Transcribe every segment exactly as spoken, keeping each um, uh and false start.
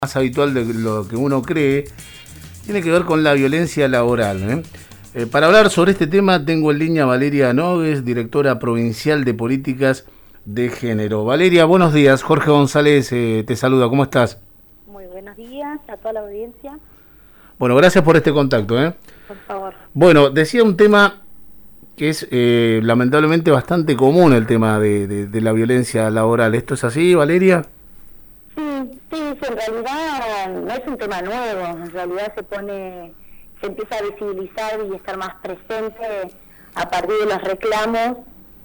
más habitual de lo que uno cree, tiene que ver con la violencia laboral. ¿eh? Eh, para hablar sobre este tema tengo en línea a Valeria Nogues, directora provincial de políticas de género. Valeria, buenos días. Jorge González eh, te saluda. ¿Cómo estás? Muy buenos días a toda la audiencia. Bueno, gracias por este contacto. ¿eh? Por favor. Bueno, decía un tema que es eh, lamentablemente bastante común, el tema de, de, de la violencia laboral. ¿Esto es así, Valeria? Sí, sí, sí, en realidad no es un tema nuevo, en realidad se pone, se empieza a visibilizar y estar más presente a partir de los reclamos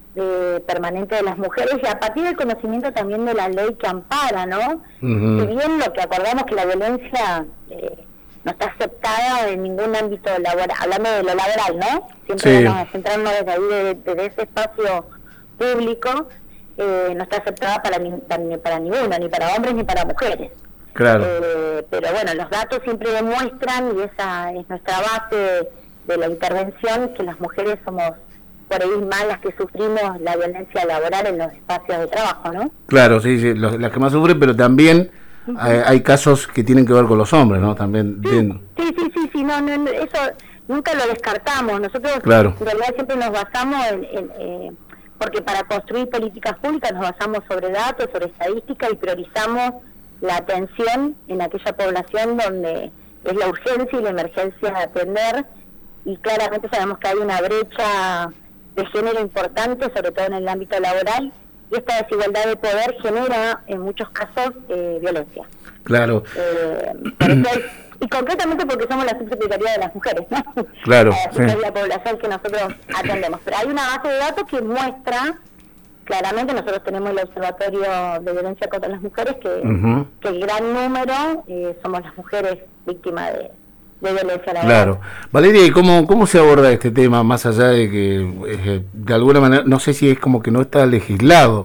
de, permanentes de las mujeres y a partir del conocimiento también de la ley que ampara, ¿no? Uh-huh. Si bien lo que acordamos que la violencia eh, no está aceptada en ningún ámbito laboral, hablando de lo laboral, ¿no? Siempre sí. Vamos a centrarnos desde ahí, desde, desde ese espacio público. Eh, no está aceptada para, ni, para, ni para ninguno, ni para hombres ni para mujeres. Claro. Eh, pero bueno, los datos siempre demuestran, y esa es nuestra base de la intervención, que las mujeres somos por ahí más las que sufrimos la violencia laboral en los espacios de trabajo, ¿no? Claro, sí, sí, los, las que más sufren, pero también uh-huh. hay, hay casos que tienen que ver con los hombres, ¿no? También. Sí, bien. sí, sí, sí, sí no, no, eso nunca lo descartamos. Nosotros claro. en realidad siempre nos basamos en... en eh, porque para construir políticas públicas nos basamos sobre datos, sobre estadísticas y priorizamos la atención en aquella población donde es la urgencia y la emergencia de atender, y claramente sabemos que hay una brecha de género importante, sobre todo en el ámbito laboral, y esta desigualdad de poder genera en muchos casos eh, violencia. Claro. Eh, por eso hay, y concretamente porque somos la subsecretaría de las mujeres, ¿no? Claro. Así sí. Es la población que nosotros atendemos. Pero hay una base de datos que muestra, claramente nosotros tenemos el Observatorio de Violencia contra las Mujeres, que, uh-huh. que el gran número eh, somos las mujeres víctimas de, de violencia laboral. Claro. Valeria, ¿y cómo, cómo se aborda este tema, más allá de que eh, de alguna manera, no sé si es como que no está legislado?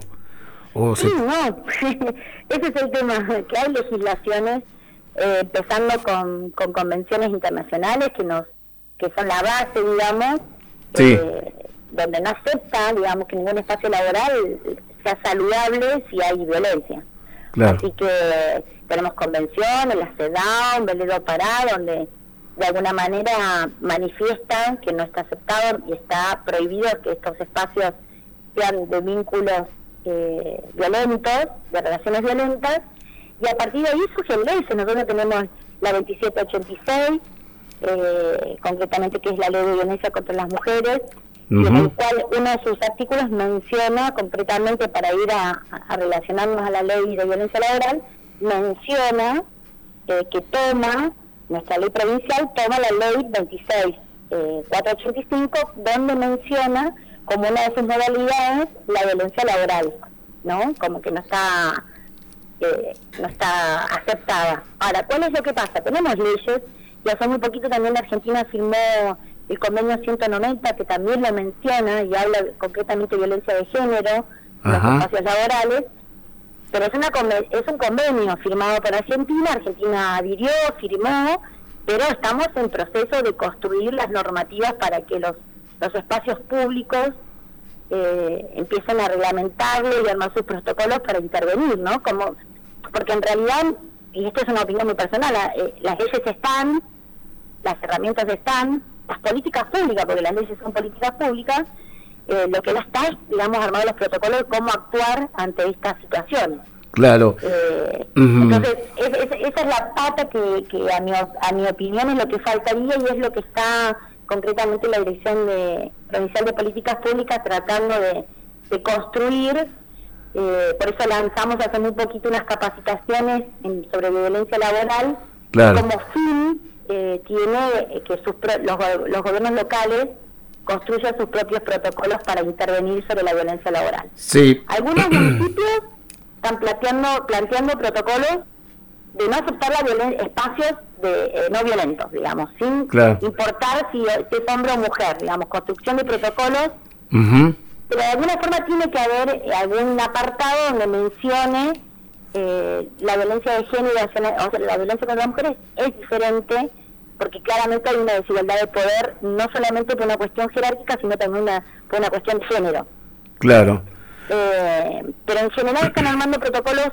O sí, se... no, ese es el tema, que hay legislaciones, eh, empezando con, con convenciones internacionales que nos que son la base, digamos, sí. eh, donde no acepta, digamos, que ningún espacio laboral sea saludable si hay violencia. Claro. Así que tenemos convenciones, la CEDAW, Velero Pará, donde de alguna manera manifiestan que no está aceptado y está prohibido que estos espacios sean de vínculos Eh, violentos, de relaciones violentas, y a partir de ahí surgen leyes. Nosotros tenemos la veintisiete ochenta y seis, eh, concretamente, que es la ley de violencia contra las mujeres, uh-huh. en el cual uno de sus artículos menciona concretamente, para ir a, a relacionarnos a la ley de violencia laboral, menciona eh, que toma, nuestra ley provincial toma la ley veintiséis cuatrocientos ochenta y cinco, donde menciona como una de sus modalidades la violencia laboral, ¿no? Como que no está eh, no está aceptada. Ahora, ¿cuál es lo que pasa? Tenemos leyes, y hace muy poquito también la Argentina firmó el convenio ciento noventa, que también lo menciona y habla concretamente de violencia de género en los espacios laborales, pero es, una es un convenio firmado por Argentina, Argentina adhirió, firmó, pero estamos en proceso de construir las normativas para que los los espacios públicos eh, empiezan a reglamentarlo y armar sus protocolos para intervenir, ¿no? Como, porque en realidad, y esto es una opinión muy personal, eh, las leyes están, las herramientas están, las políticas públicas, porque las leyes son políticas públicas, eh, lo que no está es, digamos, armar los protocolos de cómo actuar ante estas situaciones. Claro. Eh, uh-huh. Entonces, es, es, esa es la pata que, que a, mi, a mi opinión es lo que faltaría, y es lo que está concretamente la Dirección de Provincial de Políticas Públicas tratando de, de construir. Eh, por eso lanzamos hace muy poquito unas capacitaciones en, sobre violencia laboral. Claro. Como fin eh, tiene que sus pro, los, los gobiernos locales construyan sus propios protocolos para intervenir sobre la violencia laboral. Sí. Algunos municipios están planteando, planteando protocolos de no aceptar la violen- espacios de eh, no violentos, digamos, sin claro. importar si, si es hombre o mujer, digamos, construcción de protocolos, uh-huh. pero de alguna forma tiene que haber eh, algún apartado donde mencione eh, la violencia de género, o sea, la violencia contra las mujeres es diferente, porque claramente hay una desigualdad de poder, no solamente por una cuestión jerárquica, sino también una, por una cuestión de género. Claro. Eh, pero en general están armando protocolos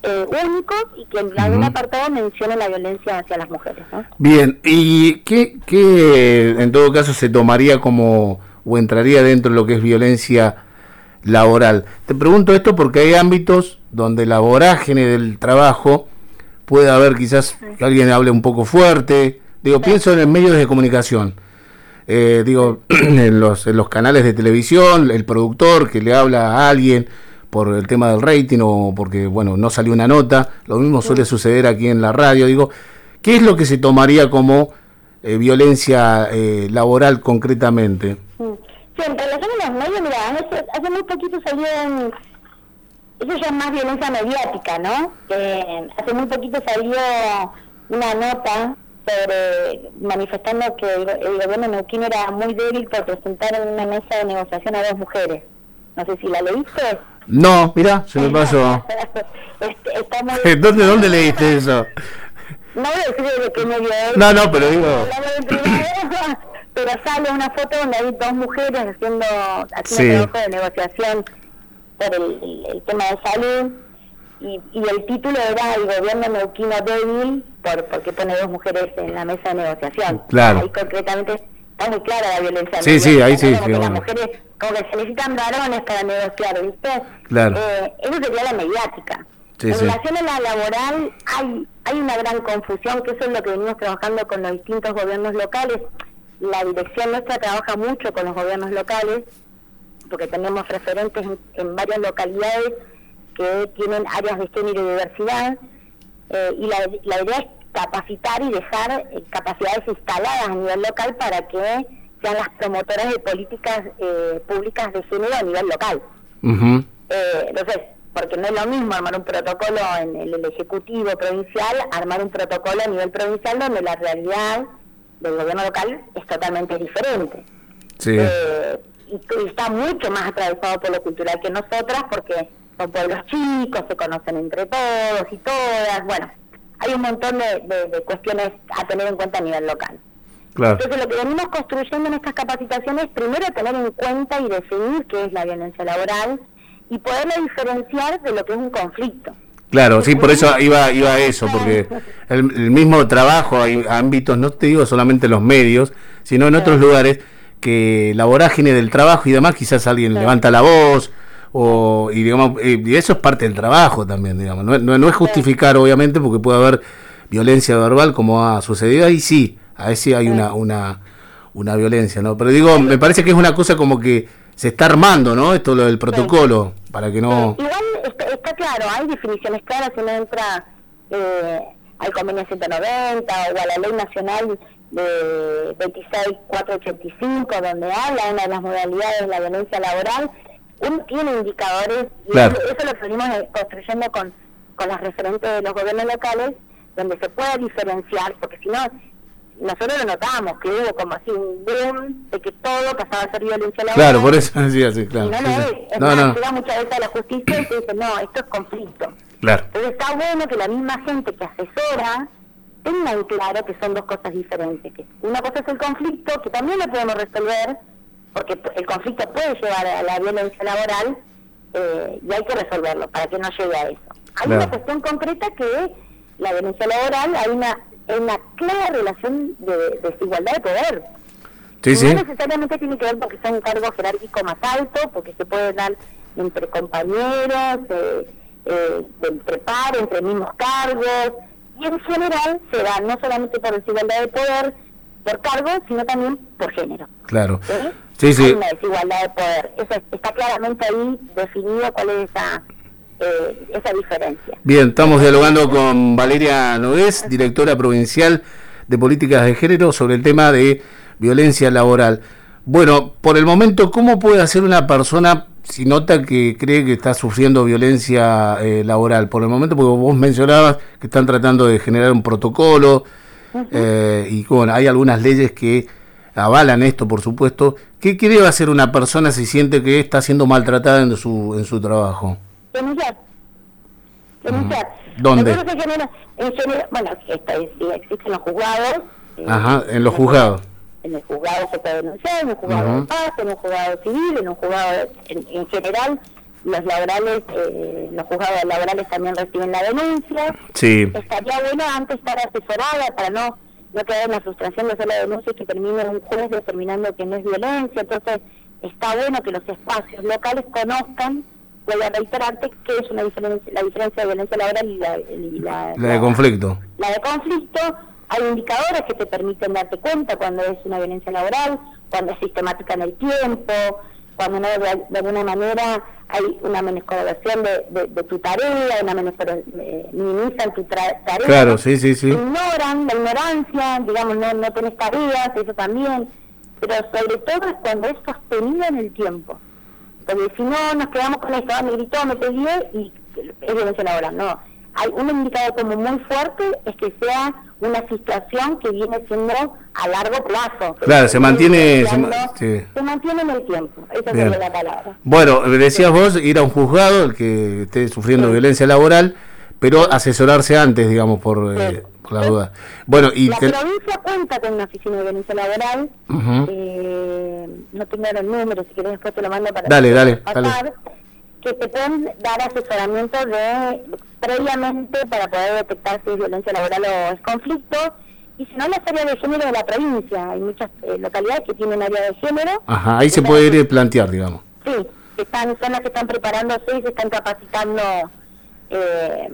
eh, únicos y que en uh-huh. algún apartado mencione la violencia hacia las mujeres, ¿no? Bien, ¿y qué, qué en todo caso se tomaría como o entraría dentro de lo que es violencia laboral? Te pregunto esto porque hay ámbitos donde la vorágine del trabajo puede haber quizás que alguien hable un poco fuerte, digo, sí. pienso en los medios de comunicación, eh, digo, en los, en los canales de televisión, el productor que le habla a alguien por el tema del rating o porque, bueno, no salió una nota, lo mismo suele suceder aquí en la radio, digo, ¿qué es lo que se tomaría como eh, violencia eh, laboral concretamente? Sí, en relación a los medios, mira, hace, hace muy poquito salió un, eso ya es más violencia mediática, ¿no? Eh, hace muy poquito salió una nota sobre manifestando que el, el gobierno neuquino era muy débil por presentar en una mesa de negociación a dos mujeres. No sé si la leíste. No, mira, se me pasó. este, está muy... ¿Dónde, ¿Dónde leíste eso? No voy a decir de qué medio es. No, no, pero digo... Pero sale una foto donde hay dos mujeres haciendo, haciendo sí. trabajo de negociación por el, el, el tema de salud y, y el título era el gobierno neuquino débil por porque pone dos mujeres en la mesa de negociación. Claro. Ahí concretamente está muy clara la violencia. Sí, sí, ahí sí. Como sí que bueno. las mujeres, como que se necesitan varones para negociar, ¿viste? Claro. Eh, eso sería la mediática. Sí, en sí. relación a la laboral hay, hay una gran confusión, que eso es lo que venimos trabajando con los distintos gobiernos locales. La dirección nuestra trabaja mucho con los gobiernos locales, porque tenemos referentes en, en varias localidades que tienen áreas de género y diversidad, eh, y la, la idea es capacitar y dejar eh, capacidades instaladas a nivel local para que sean las promotoras de políticas eh, públicas de género a nivel local. Uh-huh. Eh, entonces, porque no es lo mismo armar un protocolo en el, el Ejecutivo provincial, armar un protocolo a nivel provincial donde la realidad del gobierno local es totalmente diferente. Sí. Eh, y, y está mucho más atravesado por lo cultural que nosotras, porque son pueblos chicos, se conocen entre todos y todas, bueno, hay un montón de, de, de cuestiones a tener en cuenta a nivel local. Claro. Entonces lo que venimos construyendo en estas capacitaciones es primero tener en cuenta y definir qué es la violencia laboral y poderla diferenciar de lo que es un conflicto. Claro, sí, por eso iba iba a eso, porque el, el mismo trabajo, hay ámbitos, no te digo solamente en los medios, sino en sí. otros lugares, que la vorágine del trabajo y demás, quizás alguien sí. levanta la voz, o y digamos y eso es parte del trabajo también, digamos, no, no, no es justificar sí. obviamente, porque puede haber violencia verbal como ha sucedido, ahí sí, ahí sí hay sí. una una una violencia, ¿no? Pero digo, me parece que es una cosa como que se está armando, ¿no? Esto lo del protocolo, sí. para que no... Sí. Igual está, está claro, hay definiciones claras, si uno entra eh, al convenio ciento noventa o a la ley nacional de veintiséis mil cuatrocientos ochenta y cinco, donde habla una de las modalidades de la violencia laboral, uno tiene indicadores, y claro. eso, eso lo venimos construyendo con, con las referentes de los gobiernos locales, donde se pueda diferenciar, porque si no... Nosotros lo notamos, que hubo como así un boom de que todo pasaba a ser violencia laboral. Claro, por eso decía así, claro. Y no sí, lo sí. es. Es no, más, no. llega muchas veces a la justicia y te dice, no, esto es conflicto. Claro. Entonces está bueno que la misma gente que asesora tenga en claro que son dos cosas diferentes. Que una cosa es el conflicto, que también lo podemos resolver, porque el conflicto puede llevar a la violencia laboral, eh, y hay que resolverlo para que no llegue a eso. Hay claro. una cuestión concreta que es la violencia laboral, hay una... es una clara relación de, de desigualdad de poder. Sí, no sí. necesariamente tiene que ver porque sea un cargo jerárquico más alto, porque se puede dar entre compañeros, eh, eh, entre pares, entre mismos cargos, y en general se da no solamente por desigualdad de poder, por cargo, sino también por género. Claro. ¿Sí? Sí, sí. Hay una desigualdad de poder. Eso está claramente ahí definido cuál es esa... Eh, esa diferencia. Bien, estamos dialogando con Valeria Nogués, directora provincial de políticas de género, sobre el tema de violencia laboral. Bueno, por el momento, ¿cómo puede hacer una persona si nota que cree que está sufriendo violencia eh, laboral? Por el momento, porque vos mencionabas que están tratando de generar un protocolo, uh-huh. eh, y bueno, hay algunas leyes que avalan esto, por supuesto. ¿Qué, qué debe hacer una persona si siente que está siendo maltratada en su, en su trabajo? Denunciar. Denunciar. Uh-huh. ¿Dónde? Se genera, en general, bueno, esta, existen los juzgados. Ajá, eh, en los juzgados. En el juzgado se puede denunciar, en un juzgado uh-huh. de paz, en un juzgado civil, en un juzgado, en, en general, los laborales, eh, los juzgados laborales también reciben la denuncia. Sí. Estaría bueno antes estar asesorada para no, no quedar en la frustración de hacer la denuncia y que termine un juez determinando que no es violencia. Entonces, está bueno que los espacios locales conozcan, voy a reiterarte, que es una diferencia, la diferencia de violencia laboral y la, y la, la de conflicto. La de conflicto. Hay indicadores que te permiten darte cuenta cuando es una violencia laboral, cuando es sistemática en el tiempo, cuando no de, de alguna manera hay una menoscabación de, de, de tu tarea, una menoscabación, eh, minimizan tu tra tarea. Claro, sí, sí, sí. Ignoran, la ignorancia, digamos, no, no tenés tareas, eso también. Pero sobre todo es cuando es sostenido en el tiempo. Porque si no, nos quedamos con esto, ah, me gritó, me peleé y es violencia laboral. No, hay un indicador como muy fuerte, es que sea una situación que viene siendo a largo plazo. Claro, se mantiene se, sí. se mantiene en el tiempo, esa es la palabra. Bueno, decías vos ir a un juzgado, el que esté sufriendo sí. violencia laboral, pero sí. asesorarse antes, digamos, por, sí. eh, por las sí. dudas. Bueno, y la te... provincia cuenta con una oficina de violencia laboral, uh-huh. eh, no tengo los números, si querés después te lo mando para dale, dale, pasar, dale. que te pueden dar asesoramiento de previamente para poder detectar si es violencia laboral o es conflicto, y si no, las áreas de género de la provincia. Hay muchas eh, localidades que tienen área de género. Ajá, ahí se puede ir a plantear, digamos. Sí, están, son las que están preparándose y se están capacitando eh,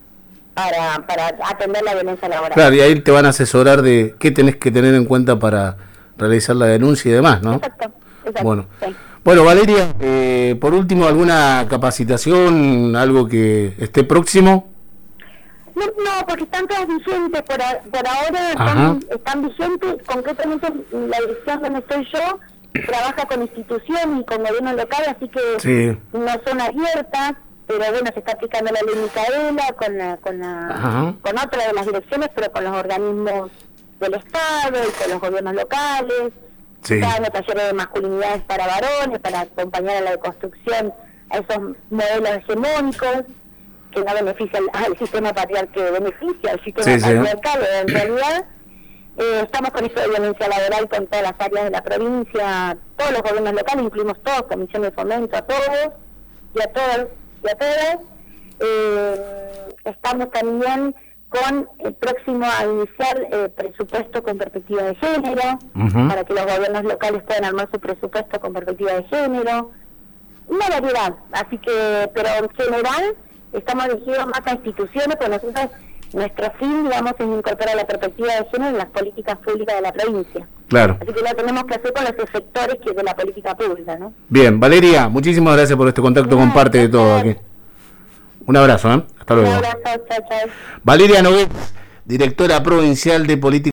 para, para atender la violencia laboral. Claro, y ahí te van a asesorar de qué tenés que tener en cuenta para realizar la denuncia y demás, ¿no? Exacto, exacto. Bueno. Sí. Bueno, Valeria, eh, por último, ¿alguna capacitación, algo que esté próximo? No, no porque están todas vigentes, por, a, por ahora están, están vigentes, concretamente la dirección donde estoy yo trabaja con instituciones y con gobierno local, así que sí. no son abiertas, pero bueno, se está aplicando la ley Micaela con, la, con, la, con otra de las direcciones, pero con los organismos del Estado y con los gobiernos locales. Sí. Están los talleres de masculinidades para varones, para acompañar a la deconstrucción a esos modelos hegemónicos que no benefician al, al sistema patriarcal, que beneficia al sistema sí, patriarcal, sí. en realidad. Eh, estamos con esto de violencia laboral con todas las áreas de la provincia, todos los gobiernos locales, incluimos todos, comisión de fomento, a todos, y a todos, y a todas. Eh, estamos también con el próximo a iniciar eh, presupuesto con perspectiva de género, uh-huh. para que los gobiernos locales puedan armar su presupuesto con perspectiva de género, una variedad, así que, pero en general estamos dirigidos más a instituciones, pues nosotros, nuestro fin, digamos, es incorporar la perspectiva de género en las políticas públicas de la provincia. Claro. Así que lo tenemos que hacer con los efectores que de la política pública, ¿no? Bien, Valeria, muchísimas gracias por este contacto no, con parte de todo aquí. Un abrazo, ¿eh? Hasta luego. Un abrazo, chao, chao. Valeria Nogués, directora provincial de política.